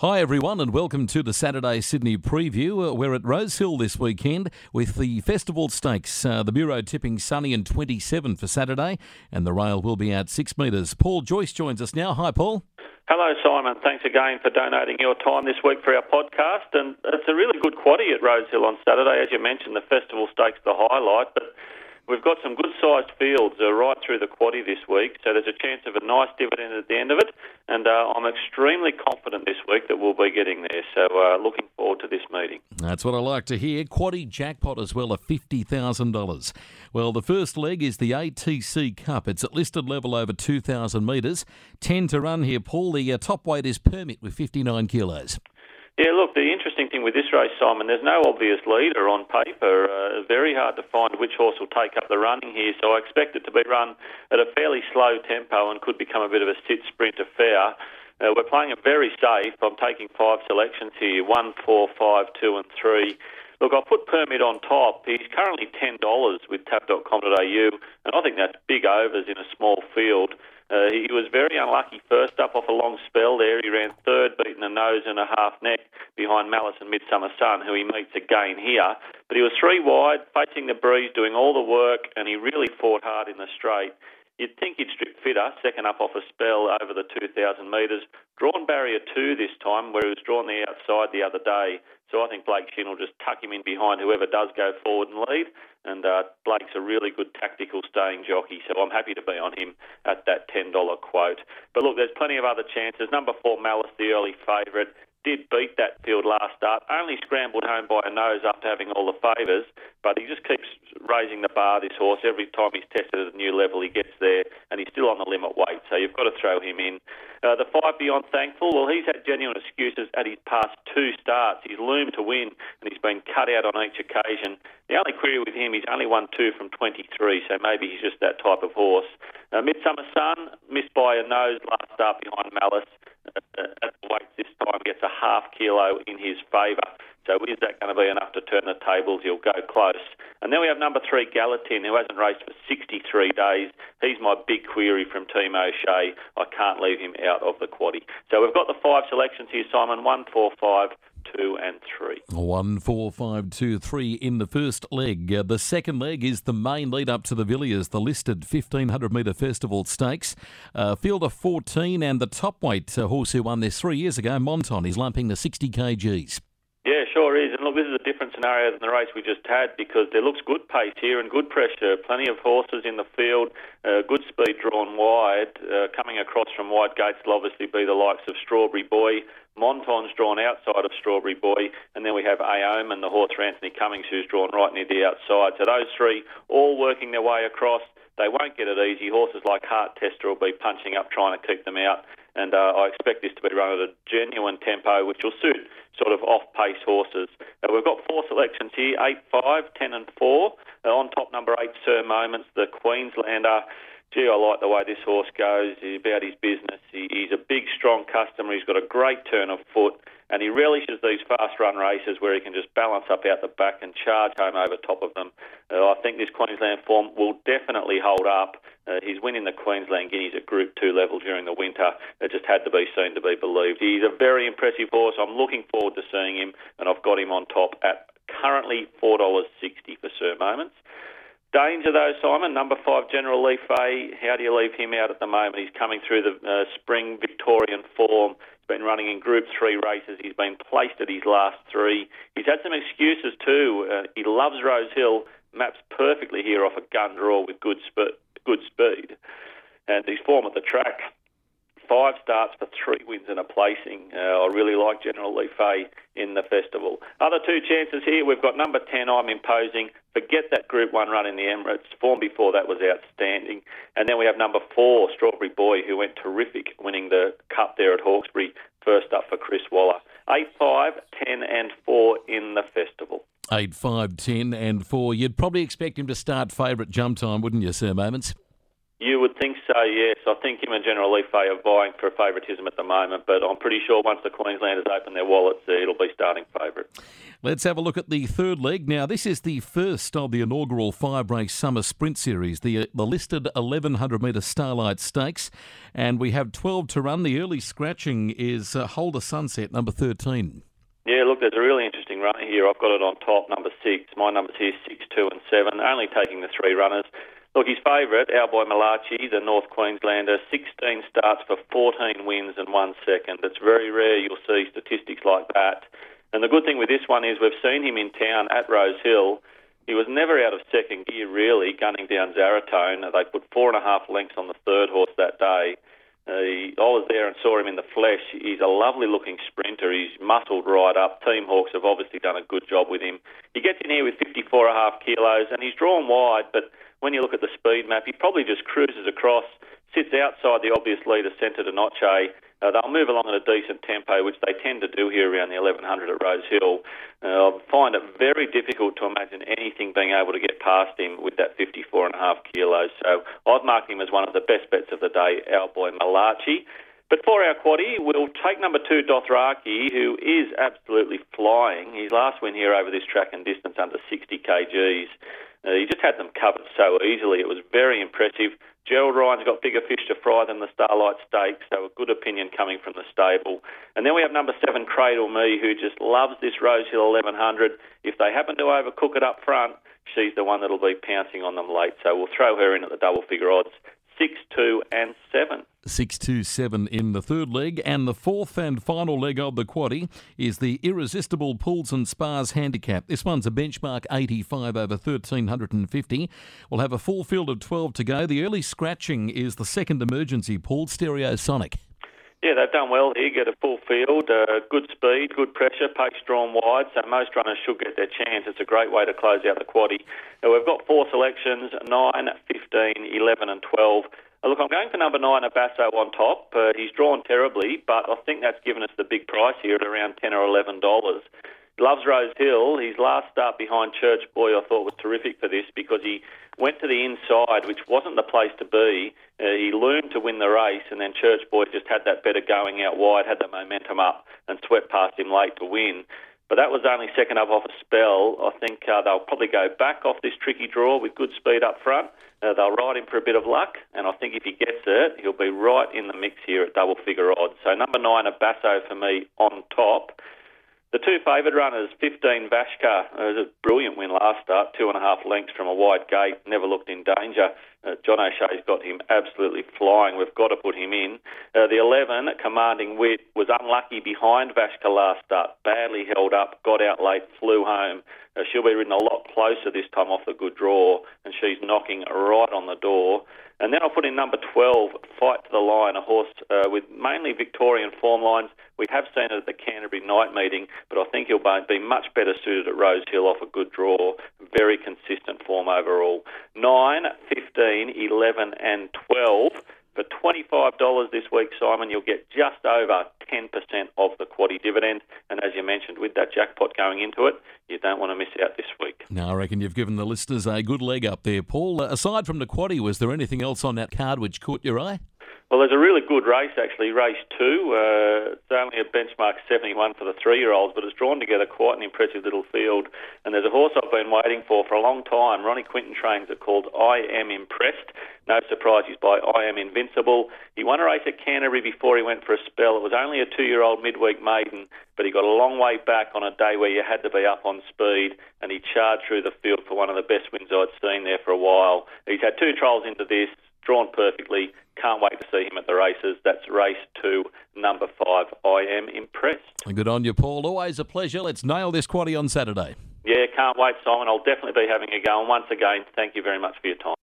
Hi everyone and welcome to the Saturday Sydney preview. We're at Rosehill this weekend with the Festival Stakes. The Bureau tipping sunny and 27 for Saturday, and the rail will be out 6 metres. Paul Joyce joins us now. Hi Paul. Hello Simon, thanks again for donating your time this week for our podcast. And it's a really good quaddie at Rosehill on Saturday. As you mentioned, the Festival Stakes the highlight, but we've got some good-sized fields right through the quaddie this week, so there's a chance of a nice dividend at the end of it, and I'm extremely confident this week that we'll be getting there, so looking forward to this meeting. That's what I like to hear. Quaddie jackpot as well of $50,000. Well, the first leg is the ATC Cup. It's at listed level over 2,000 metres. 10 to run here, Paul. The top weight is Permit with 59 kilos. Yeah, look, the interesting thing with this race, Simon, there's no obvious leader on paper. Very hard to find which horse will take up the running here, so I expect it to be run at a fairly slow tempo and could become a bit of a sit-sprint affair. We're playing it very safe. I'm taking 5 selections here, 1, 4, 5, 2 and 3. Look, I'll put Permit on top. He's currently $10 with tab.com.au, and I think that's big overs in a small field. He was very unlucky first up off a long spell there. He ran third, beaten a nose and a half neck behind Malice and Midsummer Sun, who he meets again here. But he was 3 wide, facing the breeze, doing all the work, and he really fought hard in the straight. You'd think he'd strip fitter, second up off a spell over the 2,000 metres. Drawn barrier 2 this time, where he was drawn the outside the other day. So I think Blake Shin will just tuck him in behind whoever does go forward and lead. And Blake's a really good tactical staying jockey, so I'm happy to be on him at that $10 quote. But look, there's plenty of other chances. Number 4, Malice, the early favourite, did beat that field last start, only scrambled home by a nose after having all the favours, but he just keeps raising the bar, this horse. Every time he's tested at a new level, he gets there, and he's still on the limit weight, so you've got to throw him in. The 5, Beyond Thankful, well, he's had genuine excuses at his past 2 starts. He's loomed to win, and he's been cut out on each occasion. The only query with him, he's only won 2 from 23, so maybe he's just that type of horse. Midsummer Sun, missed by a nose last start behind Malice. At the weights this time, gets a half kilo in his favour. So is that going to be enough to turn the tables? He'll go close. And then we have number 3, Gallatin, who hasn't raced for 63 days. He's my big query from Team O'Shea. I can't leave him out of the quaddie. So we've got the 5 selections here, Simon, 1, 4, 5, 2 and 3. 1, 4, 5, 2, 3 in the first leg. The second leg is the main lead up to the Villiers, the listed 1,500 metre Festival Stakes. Field of 14 and the top weight horse who won this 3 years ago, Monton, is lumping to 60 kgs. Yeah, sure is. And look, this is a different scenario than the race we just had because there looks good pace here and good pressure. Plenty of horses in the field, good speed drawn wide. Coming across from wide gates will obviously be the likes of Strawberry Boy. Monton's drawn outside of Strawberry Boy. And then we have Aome and the horse for Anthony Cummings who's drawn right near the outside. So those 3 all working their way across. They won't get it easy. Horses like Heart Tester will be punching up trying to keep them out. And I expect this to be run at a genuine tempo, which will suit sort of off-pace horses. We've got 4 selections here, 8, 5, 10 and 4. On top, number 8, Sir Moments, the Queenslander. Gee, I like the way this horse goes. He's about his business. He's a big, strong customer. He's got a great turn of foot. And he relishes these fast-run races where he can just balance up out the back and charge home over top of them. I think this Queensland form will definitely hold up. He's winning the Queensland Guineas at Group 2 level during the winter. It just had to be seen to be believed. He's a very impressive horse. I'm looking forward to seeing him, and I've got him on top at currently $4.60 for Sir Moments. Danger though, Simon, number 5, General Lee Fay. How do you leave him out at the moment? He's coming through the spring Victorian form. He's been running in Group 3 races. He's been placed at his last 3. He's had some excuses too. He loves Rosehill, maps perfectly here off a gun draw with good speed. And his form at the track, 5 starts for 3 wins and a placing. I really like General Lee Fay in the festival. Other 2 chances here. We've got number 10, I'm Imposing. Forget that Group 1 run in the Emirates. Form before that was outstanding. And then we have number 4, Strawberry Boy, who went terrific, winning the Cup there at Hawkesbury, first up for Chris Waller. 8, 5, 10 and 4 in the festival. 8, 5, 10 and 4. You'd probably expect him to start favourite Jump Time, wouldn't you, Sir Moments? You would think so, yes. I think him and General Leaf are vying for favouritism at the moment, but I'm pretty sure once the Queenslanders open their wallets, it'll be starting favourite. Let's have a look at the third leg. Now, this is the first of the inaugural 5-race Summer Sprint Series, the listed 1,100-metre Starlight Stakes, and we have 12 to run. The early scratching is Holder Sunset, number 13. Yeah, look, there's a really interesting runner here. I've got it on top, number 6. My numbers here, 6, 2 and 7, only taking the 3 runners. Look, his favourite, Our Boy Malachi, the North Queenslander, 16 starts for 14 wins and 1 second. It's very rare you'll see statistics like that. And the good thing with this one is we've seen him in town at Rose Hill. He was never out of second gear, really, gunning down Zaratone. They put 4.5 lengths on the third horse that day. I was there and saw him in the flesh. He's a lovely-looking sprinter. He's muscled right up. Team Hawks have obviously done a good job with him. He gets in here with 54.5 kilos, and he's drawn wide, but when you look at the speed map, he probably just cruises across, sits outside the obvious leader, Centre de Noche. They'll move along at a decent tempo, which they tend to do here around the 1100 at Rose Hill. I find it very difficult to imagine anything being able to get past him with that 54.5 kilos. So I've marked him as one of the best bets of the day, Our Boy Malachi. But for our quaddie, we'll take number 2, Dothraki, who is absolutely flying. His last win here over this track and distance under 60 kgs. He just had them covered so easily. It was very impressive. Gerald Ryan's got bigger fish to fry than the Starlight Stakes, so a good opinion coming from the stable. And then we have number 7, Cradle Me, who just loves this Rose Hill 1100. If they happen to overcook it up front, she's the one that'll be pouncing on them late. So we'll throw her in at the double figure odds, 6, 2 and 7. 6, 2, 7 in the third leg, and the fourth and final leg of the quaddie is the Irresistible Pools and Spas Handicap. This one's a benchmark 85 over 1,350. We'll have a full field of 12 to go. The early scratching is the second emergency pool, Stereosonic. Yeah, they've done well here, get a full field, good speed, good pressure, pace drawn wide, so most runners should get their chance. It's a great way to close out the quaddie. We've got 4 selections, 9, 15, 11 and 12. Look, I'm going for number 9, Abasso on top. He's drawn terribly, but I think that's given us the big price here at around $10 or $11. He loves Rose Hill. His last start behind Church Boy I thought was terrific for this because he went to the inside, which wasn't the place to be. He loomed to win the race, and then Church Boy just had that better going out wide, had the momentum up, and swept past him late to win. But that was only second up off a spell. I think they'll probably go back off this tricky draw with good speed up front. They'll ride him for a bit of luck, and I think if he gets it, he'll be right in the mix here at double figure odds. So number 9, Abasso for me on top. The 2 favoured runners, 15 Vashka, it was a brilliant win last start, 2.5 lengths from a wide gate, never looked in danger. John O'Shea's got him absolutely flying. We've got to put him in. The 11, Commanding Wit, was unlucky behind Vashka last start, badly held up, got out late, flew home. She'll be ridden a lot closer this time off the good draw, and she's knocking right on the door. And then I'll put in number 12, Fight to the Line, a horse with mainly Victorian form lines. We have seen it at the Canterbury night meeting, but I think he'll be much better suited at Rose Hill off a good draw. Very consistent form overall. 9, 15, 11 and 12. For $25 this week, Simon, you'll get just over 10% of the quaddie dividend. And as you mentioned, with that jackpot going into it, you don't want to miss out this week. Now, I reckon you've given the listeners a good leg up there, Paul. Aside from the quaddie, was there anything else on that card which caught your eye? Well, there's a really good race, actually, race 2. It's only a benchmark 71 for the 3-year-olds, but it's drawn together quite an impressive little field. And there's a horse I've been waiting for a long time. Ronnie Quinton trains it, called I Am Impressed. No surprise, he's by I Am Invincible. He won a race at Canterbury before he went for a spell. It was only a 2-year-old midweek maiden, but he got a long way back on a day where you had to be up on speed, and he charged through the field for one of the best wins I'd seen there for a while. He's had 2 trials into this, drawn perfectly. Can't wait to see him at the races. That's race 2, number 5. I Am Impressed. Good on you, Paul. Always a pleasure. Let's nail this quaddie on Saturday. Yeah, can't wait, Simon. I'll definitely be having a go. And once again, thank you very much for your time.